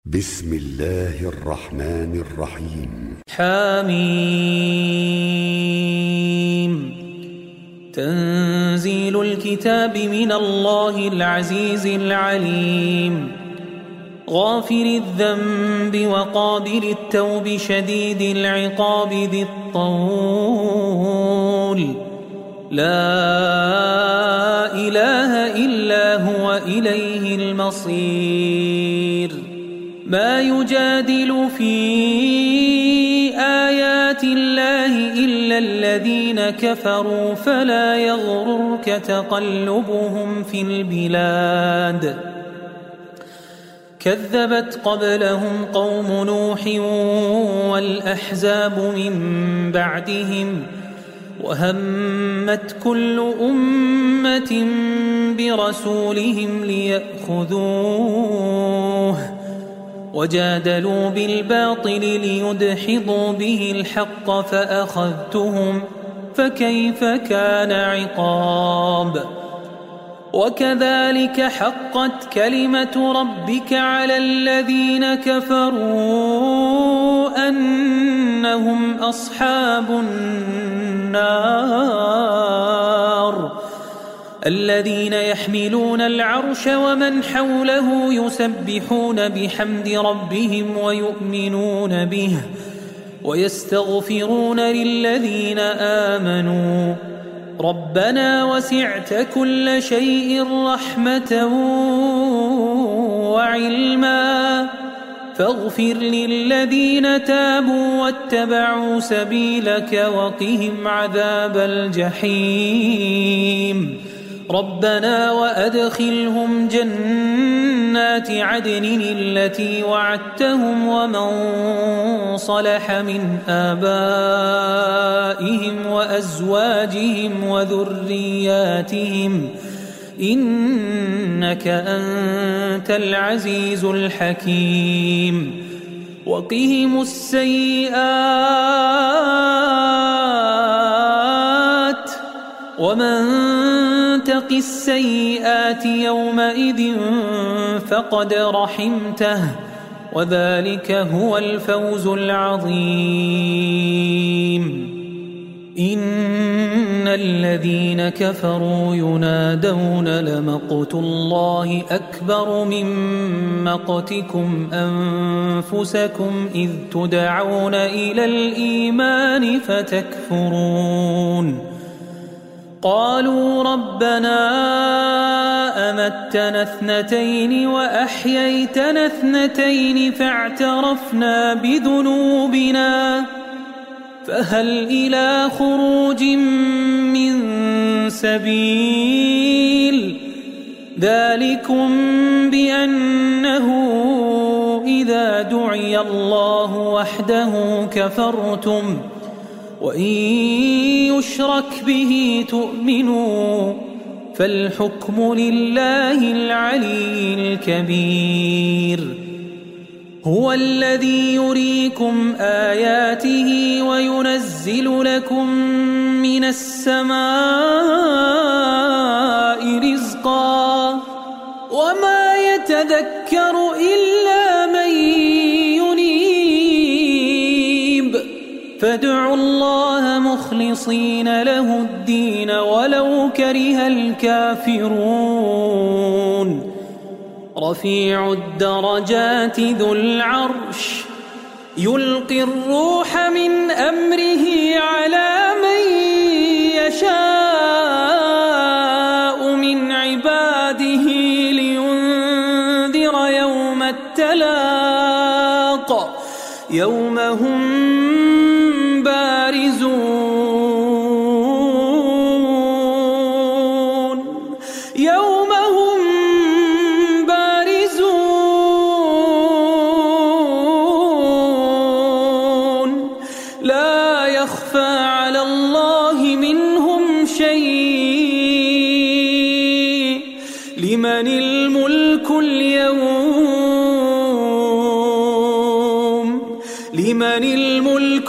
بسم الله الرحمن الرحيم. حميم. تنزيل الكتاب من الله العزيز العليم، غافر الذنب وقابل التوب شديد العقاب ذي الطول، لا إله إلا هو إليه المصير. ما يجادل في آيات الله إلا الذين كفروا، فلا يغررك تقلبهم في البلاد. كذبت قبلهم قوم نوح والأحزاب من بعدهم، وهمت كل أمة برسولهم ليأخذوه، وجادلوا بالباطل ليدحضوا به الحق فأخذتهم، فكيف كان عقاب. وكذلك حقت كلمة ربك على الذين كفروا أنهم أصحاب النار. الذين يحملون العرش ومن حوله يسبحون بحمد ربهم ويؤمنون به ويستغفرون للذين آمنوا ربنا وسعت كل شيء رحمة وعلما فاغفر للذين تابوا واتبعوا سبيلك وقهم عذاب الجحيم. ربنا وأدخلهم جنات عدن التي وعدتهم ومن صلح من آبائهم وأزواجهم وذرياتهم إنك أنت العزيز الحكيم. وقهم السيئات ومن تق السيئات يومئذ فقد رحمته، وذلك هو الفوز العظيم. إن الذين كفروا ينادون لمقت الله أكبر من مقتكم أنفسكم إذ تدعون إلى الإيمان فتكفرون. قالوا ربنا أمتنا اثنتين وأحييتنا اثنتين فاعترفنا بذنوبنا فهل إلى خروج من سبيل. ذلكم بأنه إذا دعي الله وحده كفرتم وإن يشرك به تؤمنوا فالحكم لله العلي الكبير. هو الذي يريكم آياته وينزل لكم من السماء رزقا وما يتذكر إلا من ينيب. فادعوا الله مخلصين له الدين ولو كره الكافرون. رفيع الدرجات ذو العرش يلقي الروح من أمره على من يشاء من عباده لينذر يوم التلاق يوم هم لا يخفى على الله منهم شيء. لمن الملك اليوم لمن الملك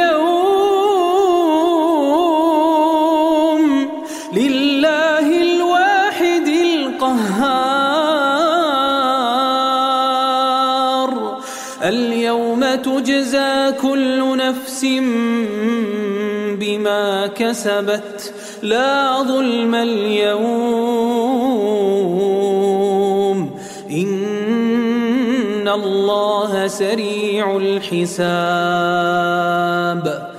اليوم لله الواحد القهار. اليوم تجزى كل نفس بما كسبت لا ظلم اليوم إن الله سريع الحساب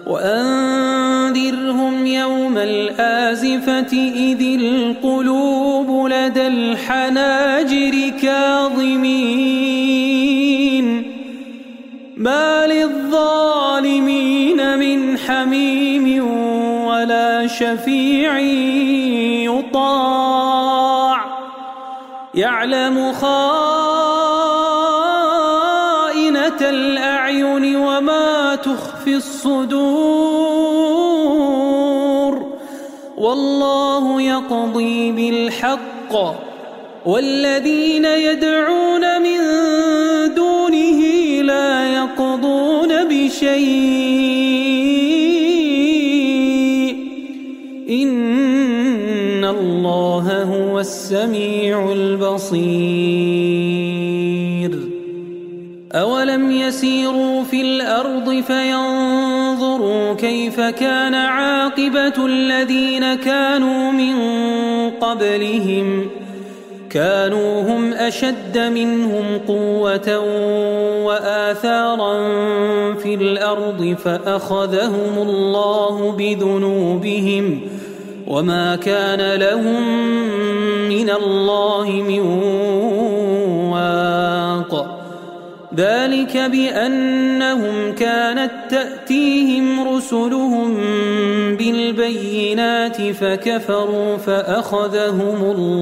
وأنذرهم يوم الآزفة إذ القلوب لدى الحناجر كاظمين ما للظالمين من حميم ولا شفيع يطاع يعلم خائنة الأعين وما تخفي الصدور والله يقضي بالحق والذين يدعون من دونه لا يقضون بشيء إن الله هو السميع البصير أولم يسيروا في الأرض فينظروا كيف كان عاقبة الذين كانوا من قبلهم كانوا هم أشد منهم قوة وآثارا في الأرض فأخذهم الله بذنوبهم وما كان لهم من الله من واق ذلك بأنهم كانت تأتيهم رسلهم بالبينات فكفروا فأخذهم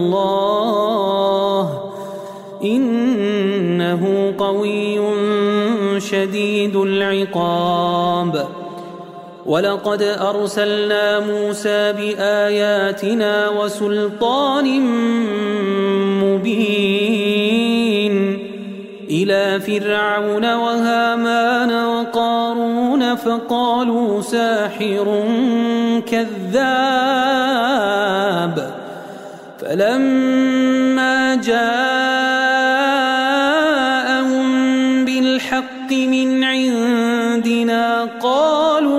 الله إنه قوي شديد العقاب ولقد أرسلنا موسى بآياتنا وسلطان مبين إلى فرعون وهامان وقارون فقالوا ساحر كذاب فلما جاءهم بالحق من عندنا قالوا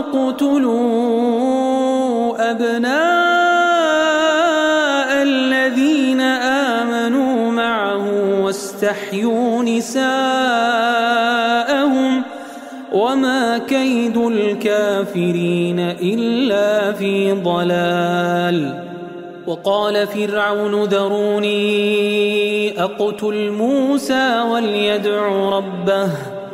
اقتلوا أبناء الذين آمنوا معه واستحيوا نساءهم وما كيد الكافرين إلا في ضلال وقال فرعون ذروني أقتل موسى وليدع ربه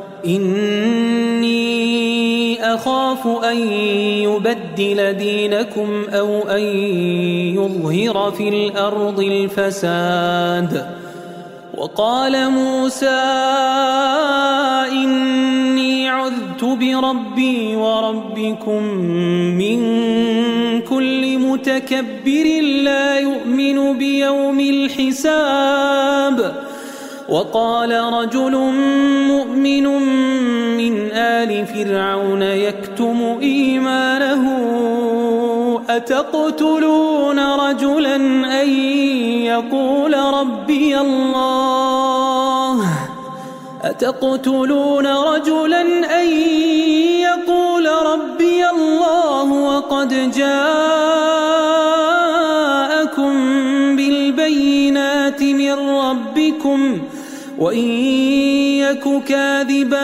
إني أخاف أن يبدل دينكم أو أن يظهر في الأرض الفساد وقال موسى إني عذت بربي وربكم من كل متكبر لا يؤمن بيوم الحساب وقال رجل مؤمن من آل فرعون يكتم إيمانه أتقتلون رجلا أن يقول ربي الله وقد جاءكم بالبينات من ربكم وإن يك كاذبا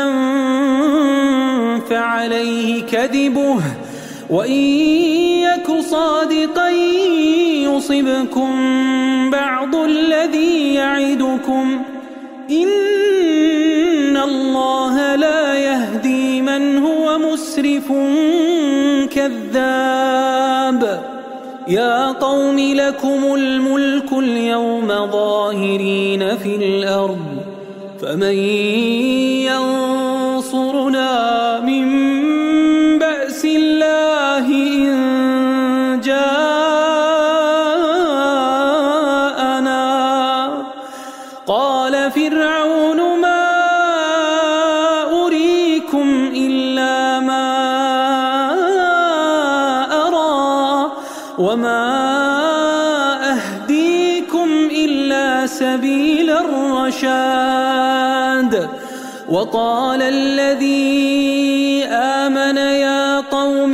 فعليه كذبه وإن يك صادقا يصبكم بعض الذي يعدكم إن الله لا يهدي من هو مسرف كذاب يا قوم لكم الملك اليوم ظاهرين في الأرض فمن ينصرنا من بأس الله إن جاءنا قال فرعون ما أريكم إلا ما أرى وما أهديكم إلا سبيل الرشاد وقال الذي آمن يا قوم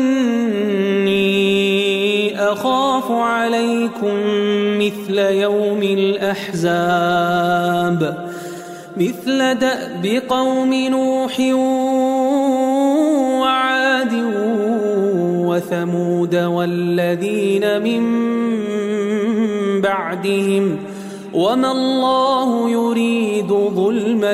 إني أخاف عليكم مثل يوم الأحزاب مثل دأب قوم نوح وعاد وثمود والذين من بعدهم وما الله يريد ظلما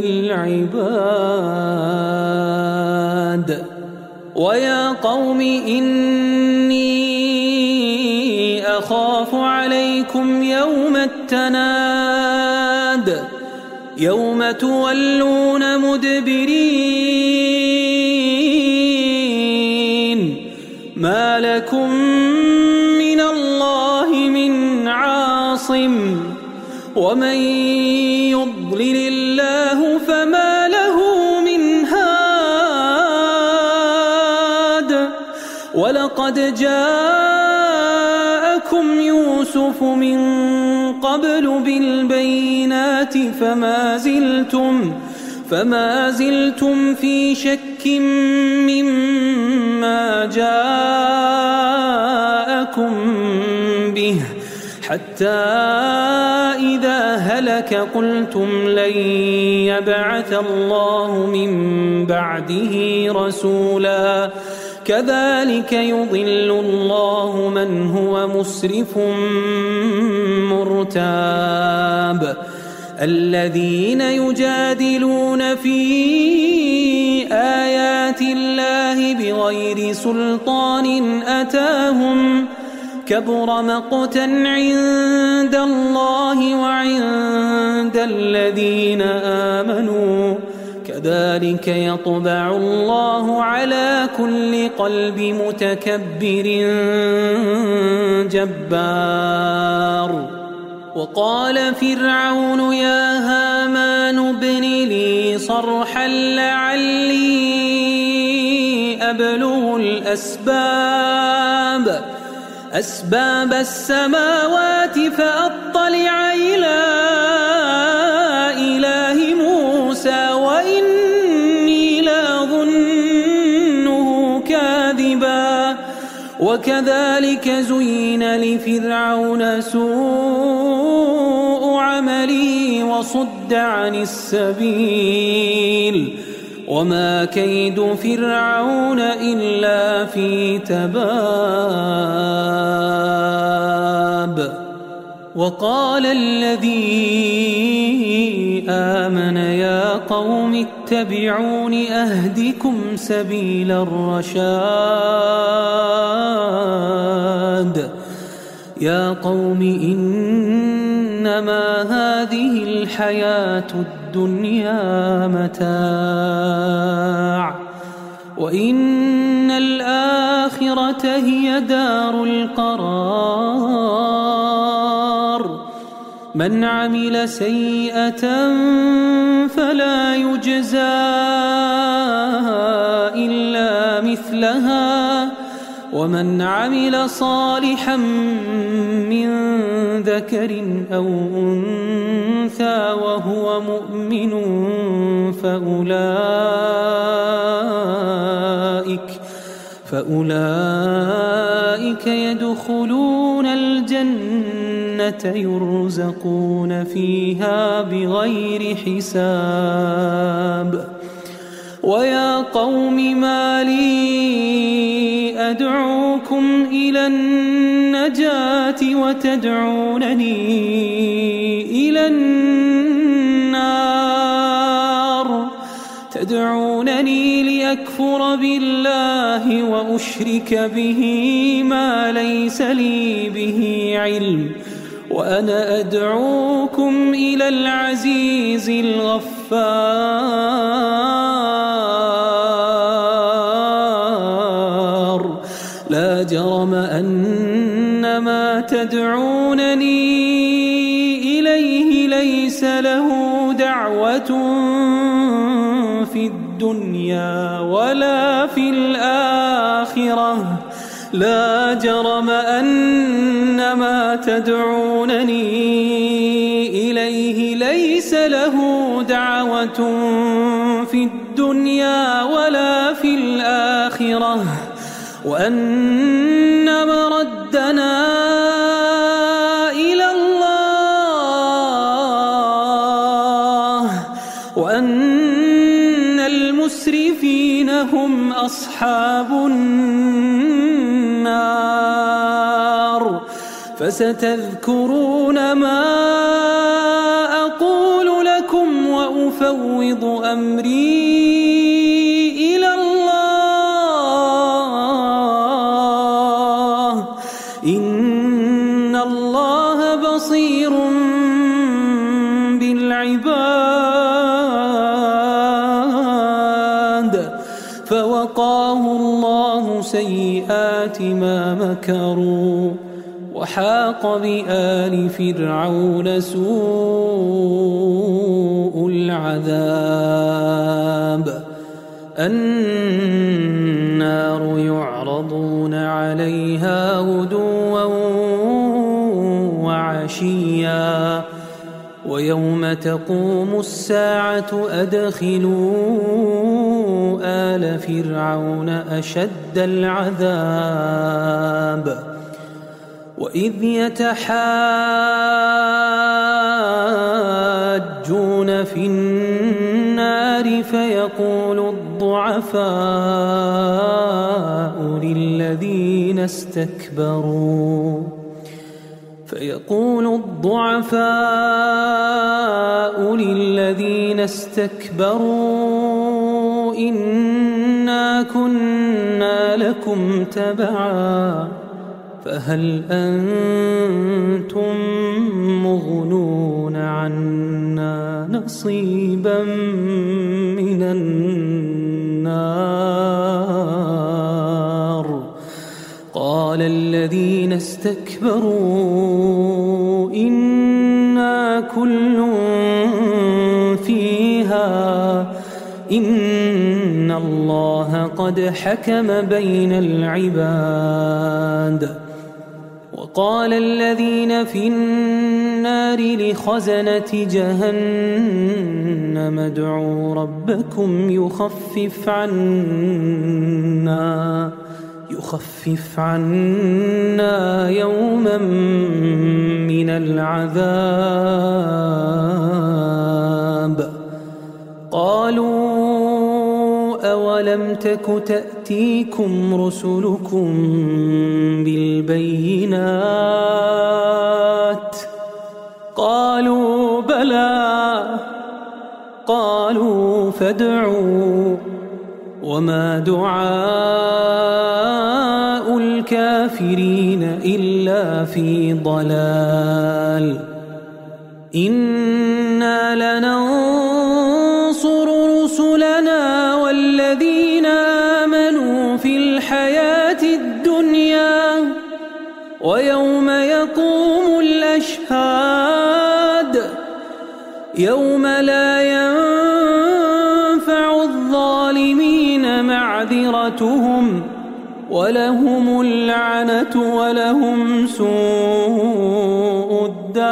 للعباد ويا قوم إني أخاف عليكم يوم التناد يوم تولون مدبرين ما لكم من الله من عاصم ومن يضلل الله فما له من هاد ولقد جاءكم يوسف من قبل بالبينات فما زلتم في شك مما جاءكم به حتى إذا هلك قلتم لن يبعث الله من بعده رسولا كذلك يضل الله من هو مسرف مرتاب الذين يجادلون في آيات الله بغير سلطان أتاهم كبر مقتا عند الله وعند الذين آمنوا كذلك يطبع الله على كل قلب متكبر جبار وقال فرعون يا هامان ابن لي صرحا لعلي أبلغ أسباب السماوات فأطلع إلى إله موسى وإني لأظنه كاذبا وكذلك زين لفرعون سوء عمله وصد عن السبيل وما كيد فرعون إلا في تباب وقال الذي آمن يا قوم اتبعون أهدكم سبيل الرشاد يا قوم إنما هذه الحياة الدنيا متاع وإن الآخرة هي دار القرار من عمل سيئة فلا يجزى إلا مثلها ومن عمل صالحا من ذكر أو أنثى وهو مؤمن فأولئك يدخلون الجنة يرزقون فيها بغير حساب ويا قوم ما لي أدعوكم إلى النجاة وتدعونني إلى النار تدعونني لأكفر بالله وأشرك به ما ليس لي به علم وأنا أدعوكم إلى العزيز الغفار لا جرم أن ما تدعونني إليه ليس له دعوة في الدنيا ولا في الآخرة لا جرم أن ما تدعونني إليه ليس ليس له دعوة في الدنيا ولا في الآخرة وأن مردنا إلى الله وأن المسرفين هم أصحاب النار فستذكرون ما أقول لكم وأفوض أمري إلى الله إن الله بصير بالعباد فوقاه الله سيئات ما مكروا وحاق بآل فرعون سوء العذاب النار يعرضون عليها غدوا وعشيا ويوم تقوم الساعة أدخلوا آل فرعون أشد العذاب وإذ يتحاجون في النار فيقول الضعفاء للذين استكبروا إنا كنا لكم تبعا فهل أنتم مغنون عنا نصيبا من النار قال الذين استكبروا إنا كل فيها إن الله قد حكم بين العباد وقال الذين في النار لخزنة جهنم ادعوا ربكم يخفف عنا يوما من العذاب قالوا أولم تك تأتيكم رسلكم بالبينات قالوا بلى قالوا فادعوا وما دعاء الكافرين إلا في ضلال إنا لننصر رسلنا والذين آمنوا في الحياة الدنيا ويوم يقوم الأشهاد يوم لا ينفع الظالمين معذرتهم ولهم اللعنة ولهم سوء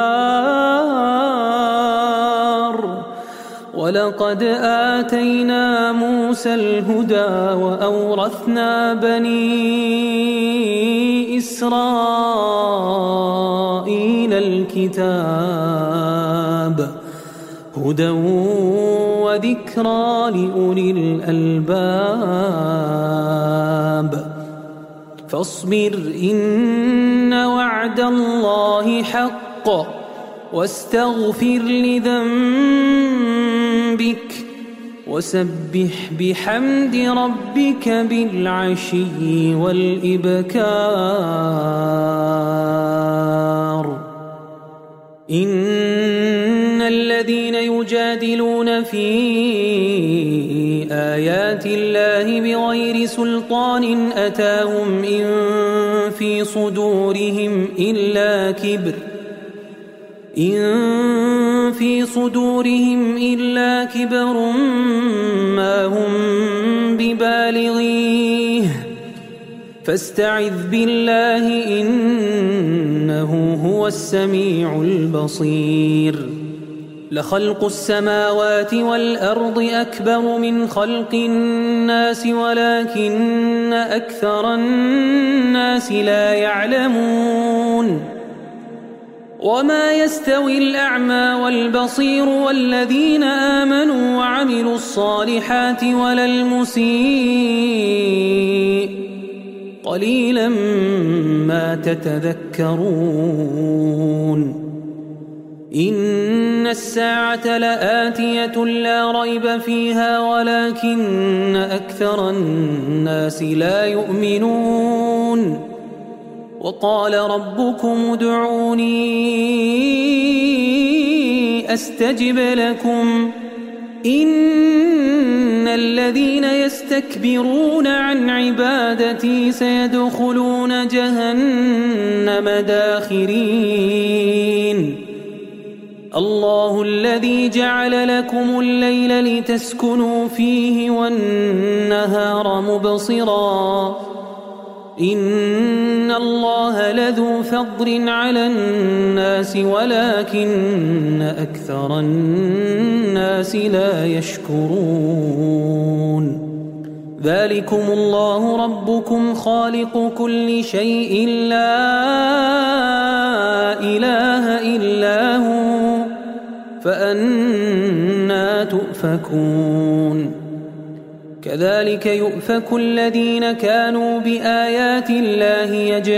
الدار ولقد آتينا موسى الهدى وأورثنا بني إسرائيل الكتاب هدى وذكرى لأولي الألباب فاصبر إن وعد الله حق واستغفر لذنبك وسبح بحمد ربك بالعشي والإبكار إن الذين يجادلون في آيات الله بغير سلطان أتاهم إن في صدورهم إلا كبر ما هم ببالغيه فاستعذ بالله إنه هو السميع البصير لخلق السماوات والأرض أكبر من خلق الناس ولكن أكثر الناس لا يعلمون وما يستوي الأعمى والبصير والذين آمنوا وعملوا الصالحات ولا المسيء قليلا ما تتذكرون إن الساعة لآتية لا ريب فيها ولكن أكثر الناس لا يؤمنون وقال ربكم ادعوني أستجب لكم إن الذين يستكبرون عن عبادتي سيدخلون جهنم داخرين الله الذي جعل لكم الليل لتسكنوا فيه والنهار مبصرا إن الله لذو فضل على الناس ولكن أكثر الناس لا يشكرون ذلكم الله ربكم خالق كل شيء لا إله إلا هو فأنى تؤفكون كذلك يؤفك الذين كانوا بآيات الله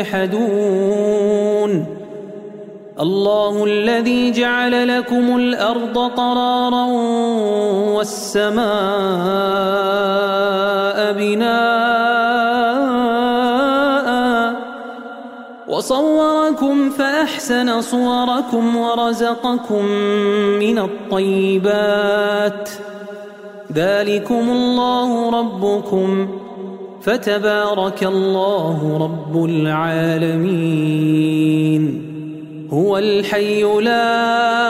يجحدون الله الذي جعل لكم الأرض قرارا والسماء بناء وصوركم فأحسن صوركم ورزقكم من الطيبات ذلكم الله ربكم فتبارك الله رب العالمين هو الحي لا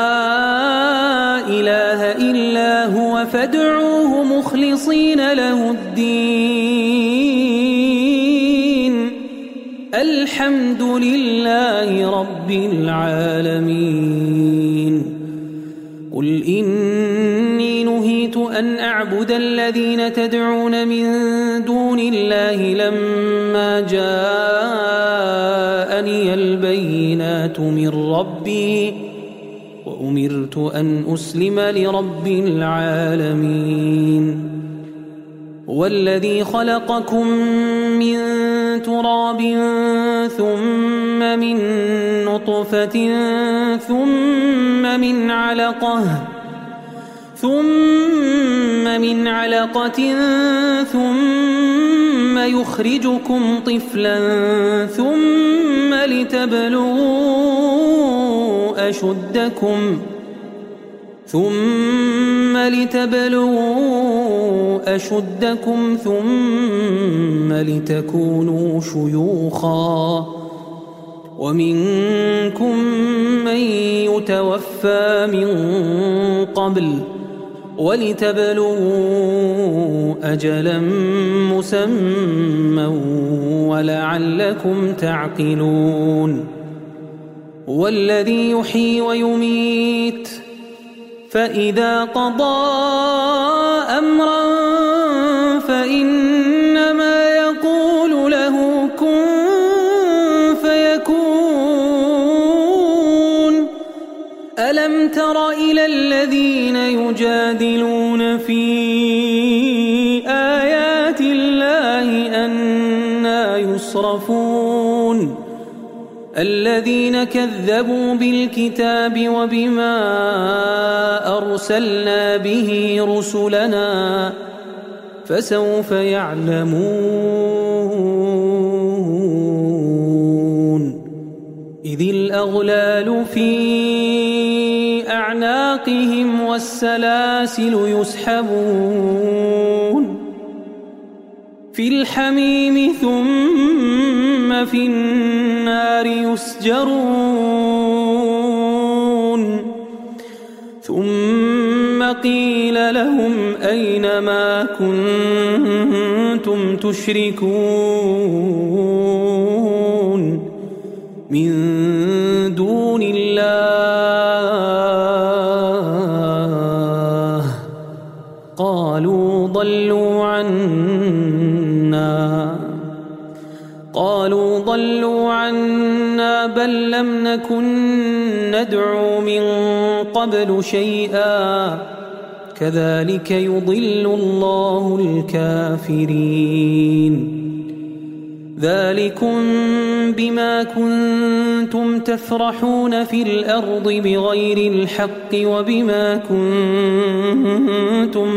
إله إلا هو فادعوه مخلصين له الدين الحمد لله رب العالمين قل إني نهيت أن أعبد الذين تدعون من دون الله لما جاءني البينات من ربي وأمرت أن أسلم لرب العالمين والذي خلقكم من تراب ثم من نطفة ثم من علقة ثم يخرجكم طفلا ثم لتبلغوا أشدكم ثم لتكونوا شيوخا ومنكم من يتوفى من قبل ولتبلغوا أجلا مسمى ولعلكم تعقلون والذي يحيي ويميت فإذا قضى أمرا فإنما يقول له كن فيكون ألم تر إلى الذين يجادلون في آيات الله أنى يصرفون الذين كذبوا بالكتاب وبما أرسلنا به رسلنا فسوف يعلمون إذ الأغلال في أعناقهم والسلاسل يسحبون في الحميم ثم في النار يسجرون ثم قيل لهم أين ما كنتم تشركون من دون الله قالوا ضلوا عنا بل لم نكن ندعو من قبل شيئا كذلك يضل الله الكافرين ذلكم بما كنتم تفرحون في الأرض بغير الحق وبما كنتم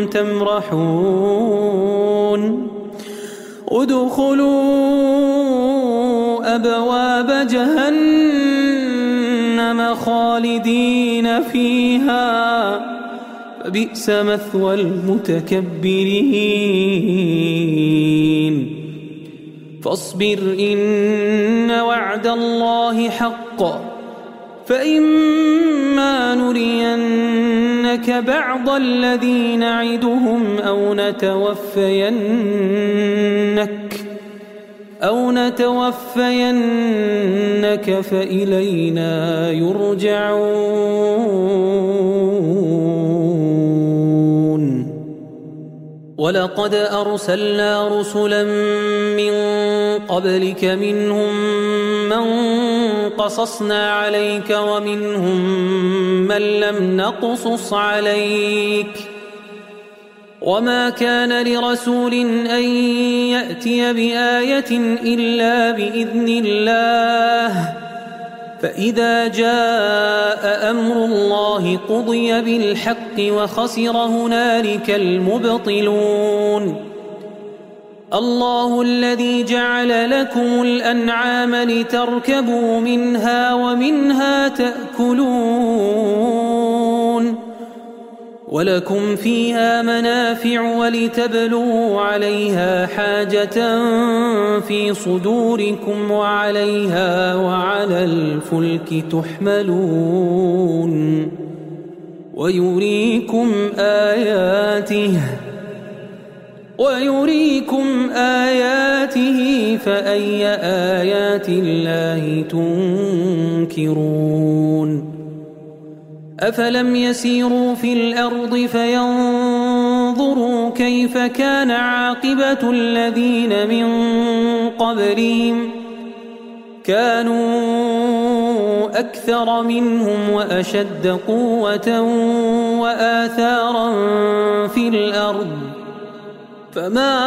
تمرحون ادخلوا أبواب جهنم خالدين فيها فبئس مثوى المتكبرين فاصبر إن وعد الله حق فإما نرينك بعض الذي نعدهم أو نتوفينك فإلينا يرجعون ولقد أرسلنا رسلا من قبلك منهم من قصصنا عليك ومنهم من لم نقصص عليك وما كان لرسول أن يأتي بآية إلا بإذن الله فإذا جاء أمر الله قضي بالحق وخسر هنالك المبطلون الله الذي جعل لكم الأنعام لتركبوا منها ومنها تأكلون ولكم فيها منافع ولتبلغوا عليها حاجة في صدوركم وعليها وعلى الفلك تحملون ويريكم آياته فأي آيات الله تنكرون أفلم يسيروا في الأرض فينظروا كيف كان عاقبة الذين من قبلهم كانوا أكثر منهم وأشد قوة وآثارا في الأرض فما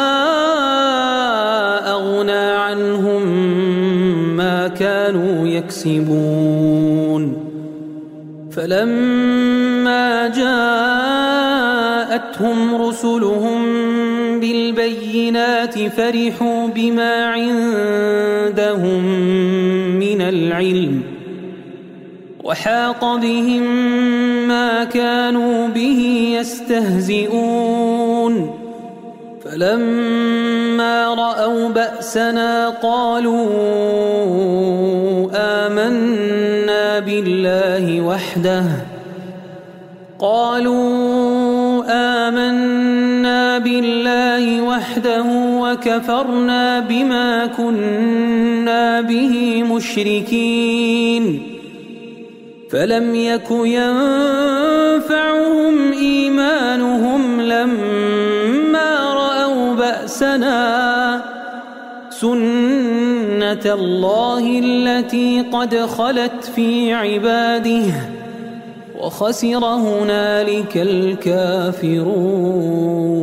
أغنى عنهم ما كانوا يكسبون فلما جاءتهم رسلهم بالبينات فرحوا بما عندهم من العلم وحاق بهم ما كانوا به يستهزئون فلما رأوا بأسنا قالوا آمنا بالله وحده وكفرنا بما كنا به مشركين فلم يك ينفعهم إيمانهم لما رأوا بأسنا سنة الله التي قد خلت في عباده وخسر هنالك الكافرون